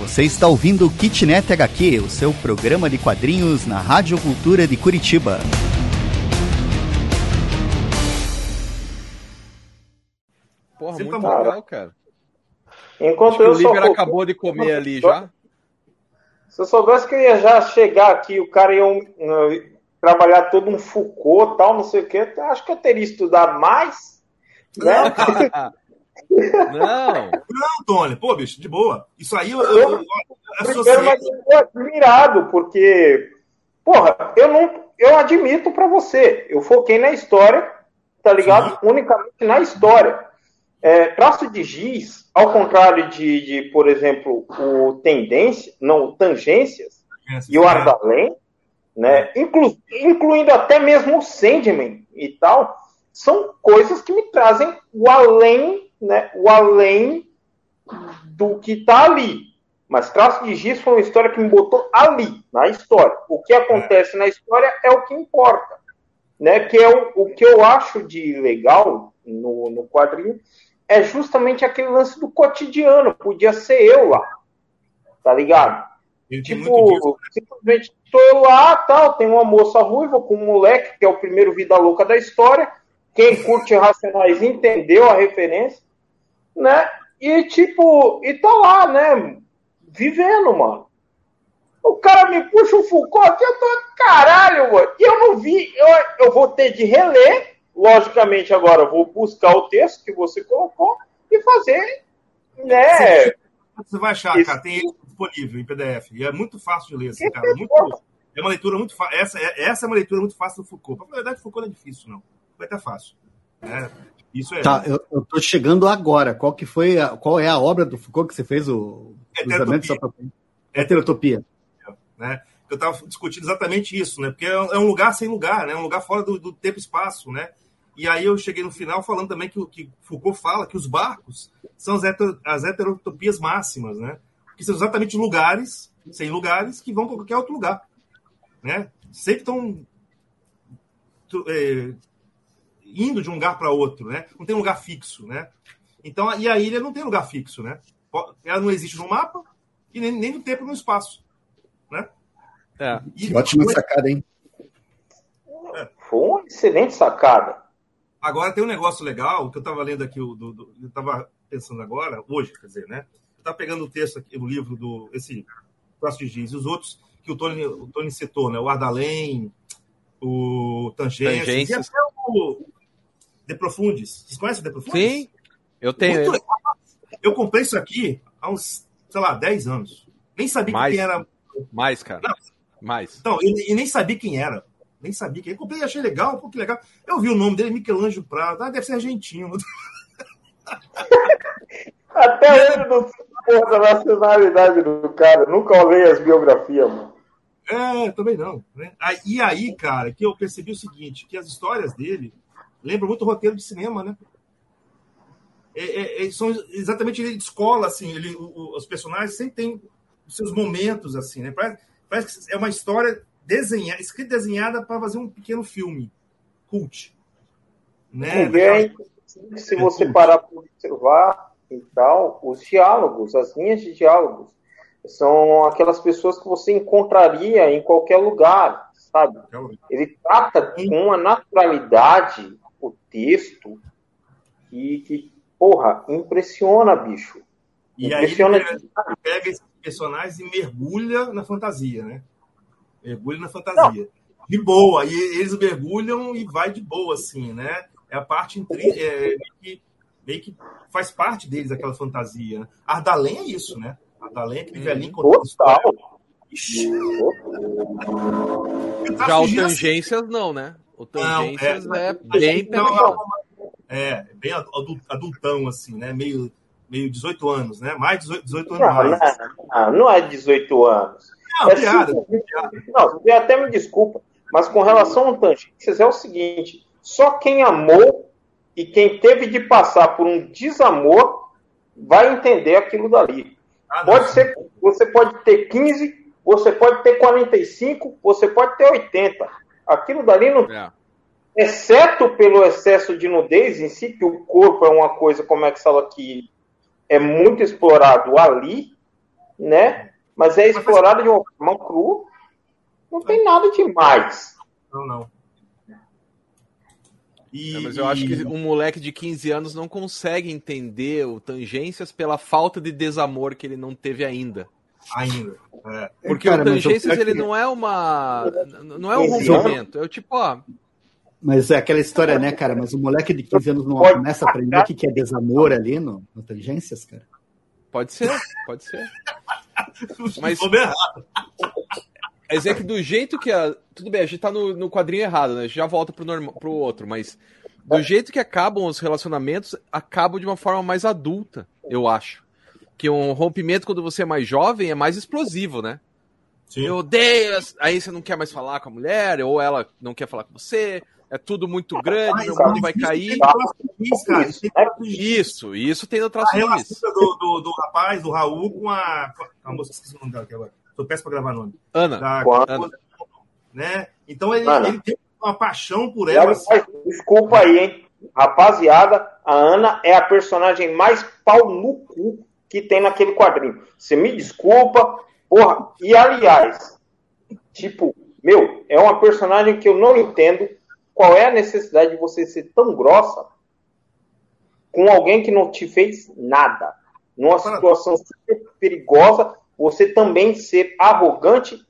Você está ouvindo o Kitnet HQ, o seu programa de quadrinhos na Rádio Cultura de Curitiba. Porra, muito legal, cara. Enquanto acho que o Oliver acabou de comer ali já. Se eu soubesse que eu ia já chegar aqui, o cara ia trabalhar todo um Foucault, tal, não sei o quê, acho que eu teria estudado mais. Né? Não, Tony, pô, bicho, de boa. Isso aí eu primeiro, mas eu tô admirado, porque, porra, eu admito pra você, eu foquei na história, tá ligado? Sim. Unicamente na história. Traço de giz, ao contrário de por exemplo, o Tangências e o Ardalém, né? Incluindo até mesmo o Sandman e tal, são coisas que me trazem o além, né? O além do que está ali. Mas Traço de Giz foi uma história que me botou ali, na história. O que acontece na história é o que importa, né? Que é o que eu acho de legal no quadrinho, é justamente aquele lance do cotidiano. Podia ser eu lá, tá ligado? Tipo, simplesmente estou eu lá, tal, tem uma moça ruiva com um moleque, que é o primeiro vida louca da história. Quem curte Racionais entendeu a referência, né? E tipo, e tá lá, né? Vivendo, mano. O cara me puxa o Foucault, eu tô, caralho, mano. E eu não vi, eu vou ter de reler. Logicamente, agora eu vou buscar o texto que você colocou e fazer, né? Você vai achar, isso. Cara, tem ele disponível em PDF. E é muito fácil de ler, assim, cara. É uma leitura muito fácil. Essa é uma leitura muito fácil do Foucault. Na verdade, Foucault não é difícil, não. Vai estar fácil. Isso é. Tá, eu tô chegando agora. Qual é a obra do Foucault que você fez o Heterotopia. Né? Eu estava discutindo exatamente isso, né? Porque é um lugar sem lugar, né? Um lugar fora do tempo e espaço, né? E aí eu cheguei no final falando também que Foucault fala que os barcos são as heterotopias máximas, né? Que são exatamente lugares, sem lugares, que vão para qualquer outro lugar, né? Sempre estão indo de um lugar para outro, né? Não tem um lugar fixo, né? Então, e a ilha não tem lugar fixo, né? Ela não existe no mapa e nem no tempo e no espaço, né? Que ótima sacada, hein? Foi uma excelente sacada. Agora tem um negócio legal que eu estava lendo aqui, eu estava pensando agora, hoje, quer dizer, né? Eu estava pegando o texto aqui, o livro esse Traço de Giz, e os outros que o Tony citou, né? O Ardalém, o Tangências. E até o De Profundis. Vocês conhecem o De Profundis? Sim, eu tenho. Eu comprei isso aqui há uns, 10 anos. Nem sabia quem era. Mais, cara. Não. Mais. Então, eu nem sabia quem era. Nem sabia quem era. Eu comprei e achei legal, pô, que legal. Eu vi o nome dele, Michelangelo Prado. Deve ser argentino. Até ele não sei a nacionalidade do cara. Nunca olhei as biografias, mano. Também não. Né? E aí, cara, que eu percebi o seguinte, que as histórias dele lembram muito roteiro de cinema, né? São exatamente de escola, assim. Os personagens sempre têm os seus momentos, assim, né? Parece que é uma história escrita desenhada para fazer um pequeno filme cult, né? Se você parar para observar e tal, os diálogos, as linhas de diálogos são aquelas pessoas que você encontraria em qualquer lugar, sabe? Ele trata com uma naturalidade o texto que porra, impressiona, bicho. E impressiona. Aí ele pega esses personagens e mergulha na fantasia, né? Mergulha na fantasia. Não. De boa. E eles mergulham e vai de boa, assim, né? É a parte meio que faz parte deles, aquela fantasia. Né? Ardalém é isso, né? Ardalém é aquele velhinho contando história. Já o Tangências não, né? O Tangências é bem pesado. Bem adultão, assim, né? Meio 18 anos, né? Mais 18 anos mais. Não é 18 anos. Não, piada. Não, você até me desculpa, mas com relação ao Tangências é o seguinte, só quem amou e quem teve de passar por um desamor vai entender aquilo dali. Pode ser, você pode ter 15, você pode ter 45, você pode ter 80. Aquilo dali não... Exceto pelo excesso de nudez em si, que o corpo é uma coisa, como é que fala aqui, é muito explorado ali, né? Mas é explorado de uma forma crua. Não tem nada demais. Não. Mas eu acho que um moleque de 15 anos não consegue entender o Tangências pela falta de desamor que ele não teve ainda. Porque o Tangências, ele não é não é um rompimento. É o tipo, Mas é aquela história, né, cara? Mas o moleque de 15 anos não começa a aprender o que é desamor ali no Tangências, cara? Pode ser. Mas é que do jeito que tudo bem, a gente tá no quadrinho errado, né? A gente já volta pro outro, mas do jeito que acabam os relacionamentos, acabam de uma forma mais adulta, eu acho. Que um rompimento quando você é mais jovem é mais explosivo, né? Sim. Eu odeio, aí você não quer mais falar com a mulher, ou ela não quer falar com você, é tudo muito grande, meu mundo vai cair. Isso tem no traço de relação do rapaz, do Raul, com a moça, esqueci o nome dela aqui agora. Tô péssimo pra gravar nome. Ana. Né? Então ele tem uma paixão por ela. Desculpa aí, hein? Rapaziada, a Ana é a personagem mais pau no cu que tem naquele quadrinho. Você me desculpa, porra. E aliás, tipo, é uma personagem que eu não entendo qual é a necessidade de você ser tão grossa com alguém que não te fez nada. Numa situação super perigosa, você também ser arrogante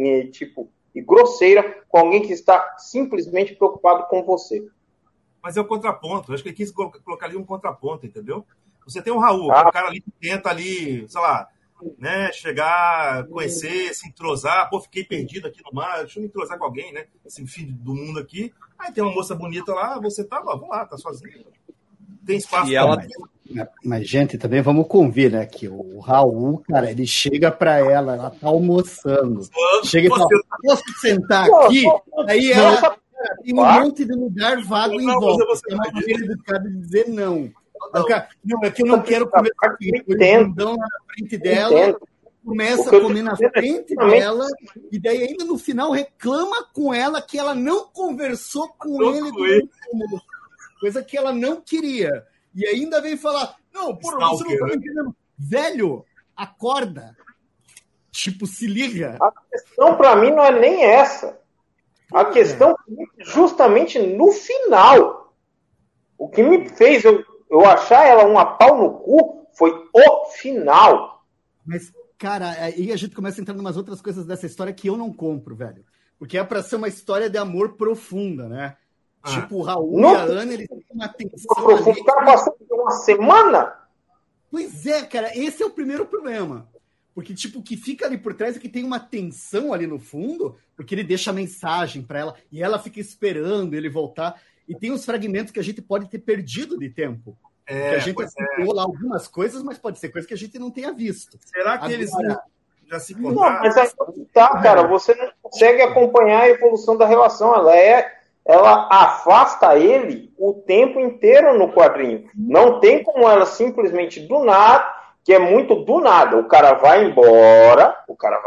e grosseira com alguém que está simplesmente preocupado com você. Mas é o contraponto. Eu acho que ele quis colocar ali um contraponto, entendeu? Você tem o Raul, que é um cara ali que tenta ali, sei lá, né, chegar, conhecer, se entrosar. Pô, fiquei perdido aqui no mar, deixa eu me entrosar com alguém, né? Esse fim do mundo aqui. Aí tem uma moça bonita lá, você tá lá, vamos lá, tá sozinho. Tem espaço para ela. Mas, gente, também vamos convir, né? Que o Raul, cara, ele chega pra ela tá almoçando. Chega e fala, posso sentar aqui? Aí ela tem um monte de lugar vago em volta. É uma maneira educada de dizer não. Não, é que eu não quero comer aqui. Então, na frente dela, começa a comer na frente dela, e daí ainda no final reclama com ela que ela não conversou com ele durante o almoço. Coisa que ela não queria. E ainda vem falar, não, porra, você não tá me entendendo. Velho, acorda. Tipo, se liga. A questão pra mim não é nem essa. A questão é justamente no final. O que me fez eu achar ela uma pau no cu foi o final. Mas, cara, aí a gente começa a entrar em umas outras coisas dessa história que eu não compro, velho. Porque é pra ser uma história de amor profunda, né? Tipo, o Raul e a Ana, eles têm uma tensão. O cara passou por uma semana? Pois é, cara, esse é o primeiro problema. Porque, tipo, o que fica ali por trás é que tem uma tensão ali no fundo, porque ele deixa a mensagem pra ela, e ela fica esperando ele voltar. E tem uns fragmentos que a gente pode ter perdido de tempo. Que a gente assistiu lá algumas coisas, mas pode ser coisa que a gente não tenha visto. Será que eles já se contaram? Não, mas aí tá, cara, você não consegue acompanhar a evolução da relação. Ela afasta ele o tempo inteiro no quadrinho. Não tem como ela simplesmente do nada, que é muito do nada. O cara vai embora.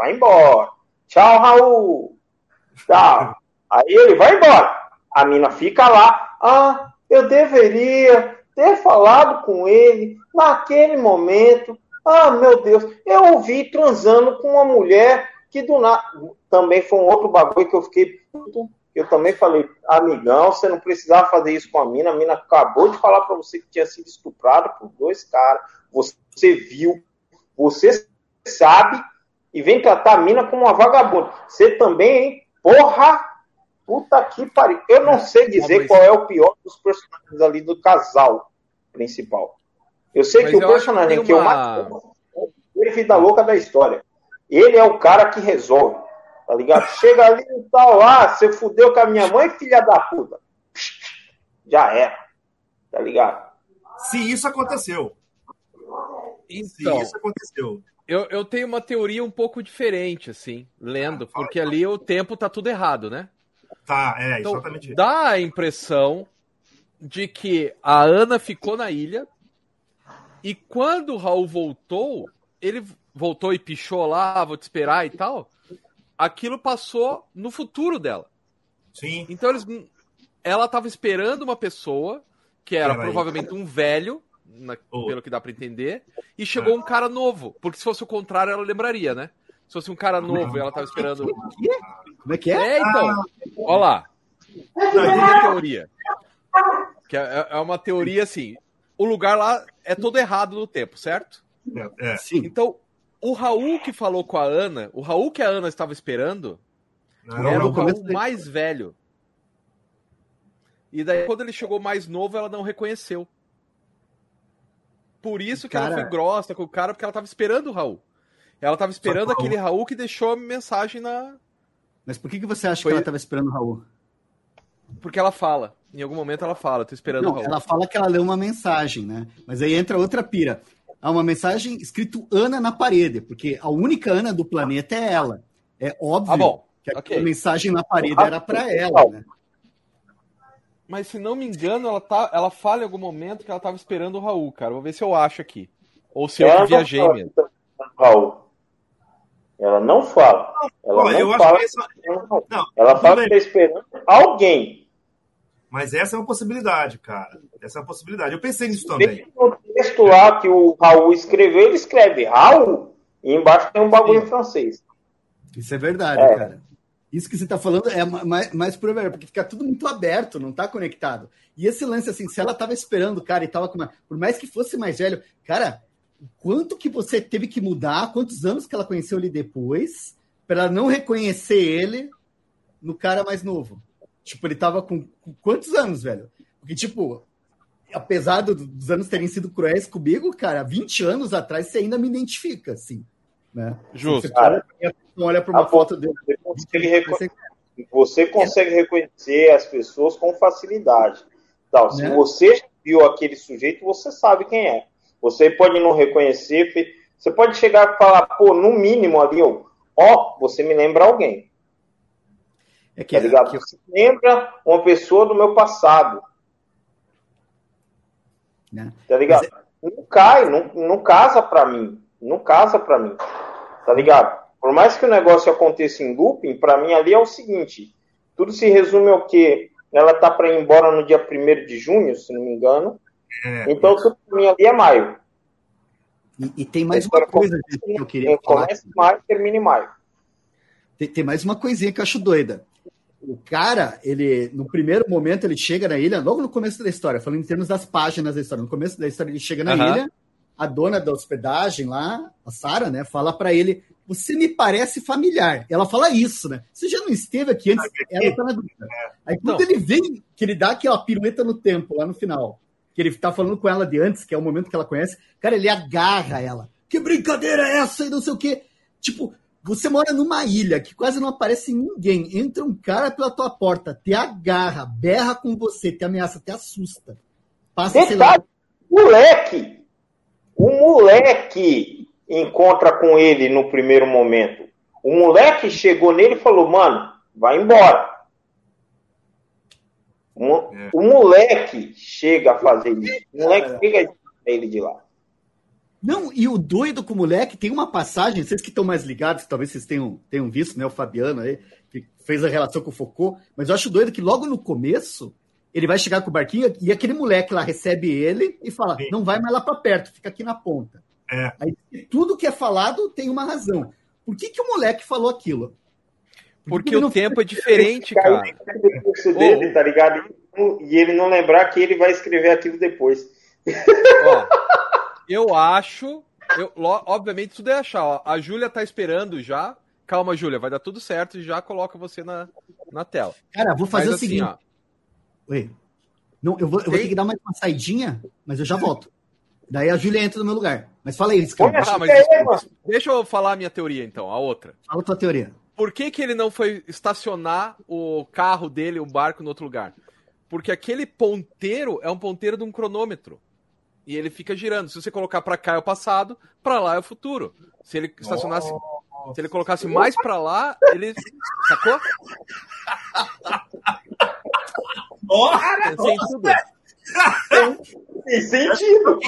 Tchau, Raul. Tchau. Aí ele vai embora. A mina fica lá. Eu deveria ter falado com ele naquele momento. Meu Deus. Eu ouvi transando com uma mulher que do nada... Também foi um outro bagulho que eu fiquei puto. Eu também falei, amigão, você não precisava fazer isso com a mina acabou de falar pra você que tinha sido estuprada por 2 caras, você viu, você sabe, e vem tratar a mina como uma vagabunda. Você também, hein? Porra! Puta que pariu. Eu não sei dizer qual é o pior dos personagens ali do casal principal. Eu sei que o personagem que eu mais gosto é o Vida Louca da história. Ele é o cara que resolve. Tá ligado? Chega ali e tal, você fudeu com a minha mãe, filha da puta. Já era. Tá ligado? Se isso aconteceu. Então, eu tenho uma teoria um pouco diferente, assim, lendo, porque ali o tempo tá tudo errado, né? Tá, exatamente isso. Dá a impressão de que a Ana ficou na ilha e quando o Raul voltou, ele voltou e pichou lá, vou te esperar e tal... Aquilo passou no futuro dela. Sim. Então ela estava esperando uma pessoa que era provavelmente um velho, pelo que dá pra entender, e chegou um cara novo. Porque se fosse o contrário, ela lembraria, né? Se fosse um cara novo e ela tava esperando... Como é que é? Então, olha lá. Minha teoria. Que é uma teoria assim, o lugar lá é todo errado no tempo, certo? Sim. Então, o Raul que falou com a Ana, o Raul que a Ana estava esperando, era o Raul mais velho. E daí, quando ele chegou mais novo, ela não reconheceu. Por isso que ela foi grossa com o cara, porque ela estava esperando o Raul. Ela estava esperando aquele Raul que deixou a mensagem na... Mas por que você acha que ela estava esperando o Raul? Porque ela fala. Em algum momento ela fala, tô esperando o Raul. Ela fala que ela leu uma mensagem, né? Mas aí entra outra pira. Há uma mensagem escrito Ana na parede, porque a única Ana do planeta é ela. É óbvio que a mensagem na parede era para ela, né? Mas se não me engano, ela fala em algum momento que ela estava esperando o Raul, cara. Vou ver se eu acho aqui. Ou se eu viajei mesmo. Raul. Ela não fala. Ela fala que está esperando alguém. Mas essa é uma possibilidade, cara. Essa é uma possibilidade. Eu pensei nisso também. No texto lá que o Raul escreveu, ele escreve Raul e embaixo tem um bagulho em francês. Isso é verdade, cara. Isso que você está falando é mais provável, porque fica tudo muito aberto, não está conectado. E esse lance, assim, se ela estava esperando o cara e estava com uma... Por mais que fosse mais velho, cara, quanto que você teve que mudar, quantos anos que ela conheceu ele depois, para ela não reconhecer ele no cara mais novo? Tipo, ele tava com quantos anos, velho? Porque, tipo, apesar dos anos terem sido cruéis comigo, cara, 20 anos atrás você ainda me identifica, assim, né? Justo. Você olha para uma foto dele. Você consegue reconhecer as pessoas com facilidade. Então, se você viu aquele sujeito, você sabe quem é. Você pode não reconhecer, você pode chegar e falar, pô, no mínimo ali, você me lembra alguém. Tá ligado? Você lembra uma pessoa do meu passado. Tá ligado? Não casa pra mim. Não casa pra mim. Tá ligado? Por mais que o negócio aconteça em looping, pra mim ali é o seguinte, tudo se resume ao quê? Ela tá pra ir embora no dia 1º de junho, se não me engano. Então tudo pra mim ali é maio. E tem mais uma coisa que eu queria falar. Começa em maio e termina em maio. Tem mais uma coisinha que eu acho doida. O cara, ele, no primeiro momento, ele chega na ilha, logo no começo da história, falando em termos das páginas da história. No começo da história, ele chega na ilha, a dona da hospedagem lá, a Sarah, né, fala pra ele, você me parece familiar. Ela fala isso, né? Você já não esteve aqui antes? Ela tá na dúvida. Aí quando ele vem, que ele dá aquela pirueta no tempo, lá no final, que ele tá falando com ela de antes, que é o momento que ela conhece, cara, ele agarra ela. Que brincadeira é essa? E não sei o quê. Tipo, você mora numa ilha que quase não aparece ninguém. Entra um cara pela tua porta, te agarra, berra com você, te ameaça, te assusta. Passa, sei lá. O moleque encontra com ele no primeiro momento. O moleque chegou nele e falou, mano, vai embora. O moleque chega a fazer isso. O moleque chega a tirar ele de lá. Não, e o doido com o moleque tem uma passagem, vocês que estão mais ligados, talvez vocês tenham visto, né? O Fabiano aí, que fez a relação com o Foucault, mas eu acho doido que logo no começo ele vai chegar com o barquinho e aquele moleque lá recebe ele e fala, não vai mais lá para perto, fica aqui na ponta. Aí tudo que é falado tem uma razão. Por que o moleque falou aquilo? Porque o tempo é diferente, cara. Dele, tá ligado? E ele não lembrar que ele vai escrever aquilo depois. Eu acho... obviamente, tudo é achar. Ó. A Júlia tá esperando já. Calma, Júlia, vai dar tudo certo e já coloca você na tela. Cara, vou fazer o seguinte. Ó, oi. Não, eu vou ter que dar mais uma saidinha, mas eu já volto. Daí a Júlia entra no meu lugar. Mas fala aí, deixa eu falar a minha teoria, então, a outra. Fala a tua teoria. Por que ele não foi estacionar o carro dele, o barco, no outro lugar? Porque aquele ponteiro é um ponteiro de um cronômetro. E ele fica girando. Se você colocar para cá é o passado, para lá é o futuro. Se ele estacionasse, se ele colocasse mais para lá, ele... Sacou? Pensei em tudo. Tem sentido.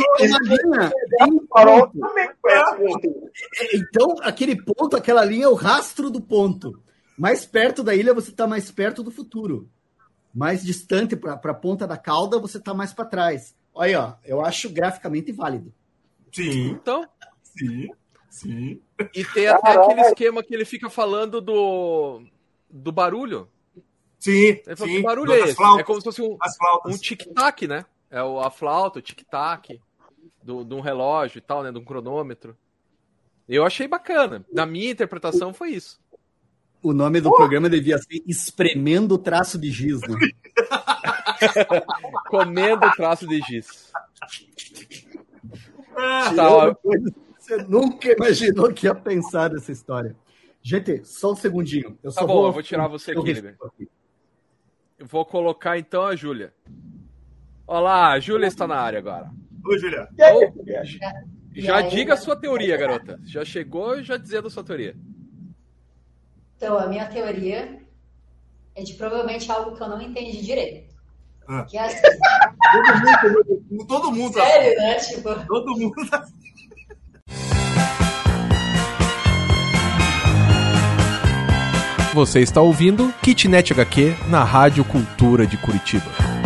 Então, aquele ponto, aquela linha é o rastro do ponto. Mais perto da ilha, você está mais perto do futuro. Mais distante para a ponta da cauda, você está mais para trás. Olha, ó, eu acho graficamente válido. Sim. Então. Sim. E tem até aquele esquema que ele fica falando do barulho. Sim. Ele fala, que barulho é esse? Flautas, é como se fosse um tic-tac, né? É a flauta, o tic-tac de um relógio e tal, né? De um cronômetro. Eu achei bacana. Na minha interpretação foi isso. O nome do programa devia ser Espremendo o Traço de Giz, né? Comendo o traço de giz. Você nunca imaginou que ia pensar nessa história. Gente, só um segundinho. Eu vou tirar você aqui, Liber. Eu vou colocar então a Júlia. Olá, a Júlia está na área agora. Oi, Júlia. Já diga a sua teoria, garota. Já chegou já dizendo a sua teoria. Então, a minha teoria é de provavelmente algo que eu não entendi direito. Que é assim. Todo mundo. Sério, né? Tipo... Todo mundo. Você está ouvindo Kitnet HQ na Rádio Cultura de Curitiba.